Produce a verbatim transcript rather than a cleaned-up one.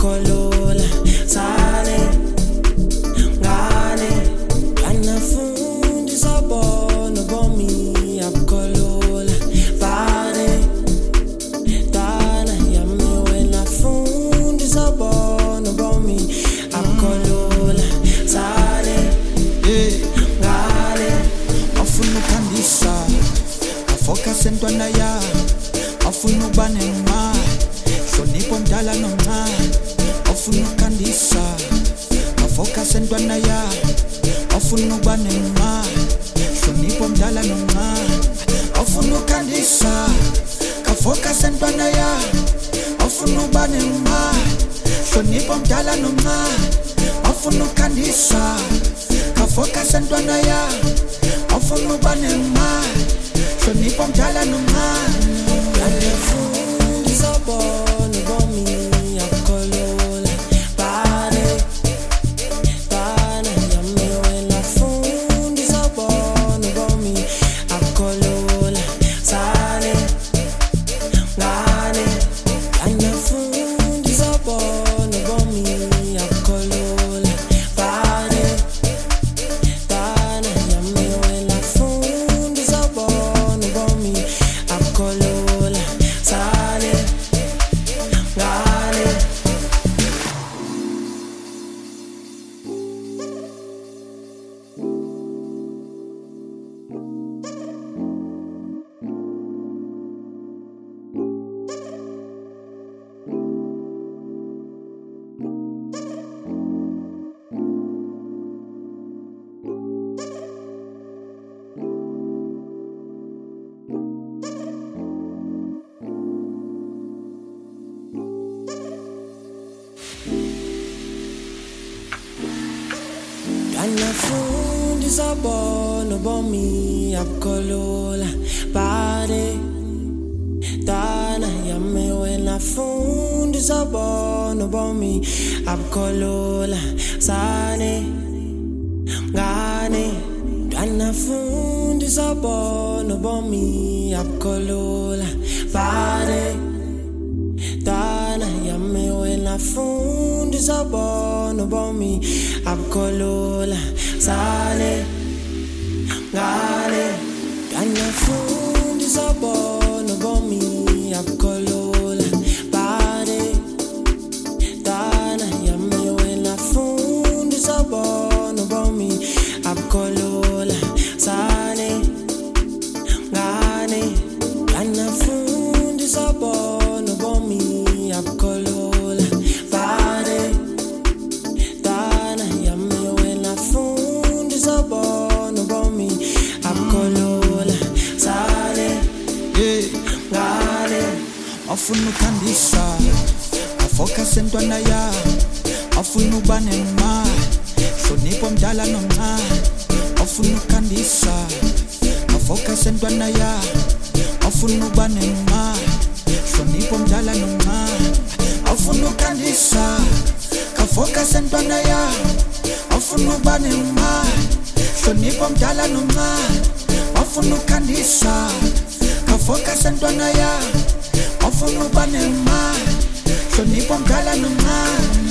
abukholola sale ngane anafundisa bona bomi abukholola bade dana yami wena fundisa bona bomi abukholola sale ngane afuna ukhandisa afocus entwana ya afuna ukuba nemali hlonipho mdala nomncane afuna ukukhandisa afocus entwana ya afuna ukuba nemali hlonipho mdala nomncane afuna ukukhandisa afocus entwana ya afuna ukuba nemali hlonipho mdala nomncane afuna ukukhandisa afocus entwana ya afuna ukuba nemali hlonipho mdala nomncane anafundisa bona bomi abukholola bade dana yami wena fundisa bona bomi abukholola sale ngane anafundisa bona bomi abukholola bade dana yami wena fundisa bona bomi abukholola sale ngane anafundisa bona bomi abukholola bade dana yami wena fundisa bona bomi abukholola sale ngane anafundisa bona bomi abukholola bade dana yami wena fundisa bona bomi abukholola sale ngane anafundisa bona bomi abukholola bade dana yami wena fundisa bona bomi abukholola sale ngane anafundisa bona bomi abukholola bade dana yami wena fundisa bona bomi abukholola sale ngane afuna ukukhandisa afocus entwana ya afuna ukuba nemali hlonipho mdala nomncane afuna ukukhandisa afocus entwana ya afuna ukuba nemali hlonipho mdala nomncane afuna ukukhandisa afocus entwana ya afuna ukuba nemali hlonipho mdala nomncane afuna ukukhandisa afocus entwana ya afuna ukuba nemali hlonipho mdala nomncane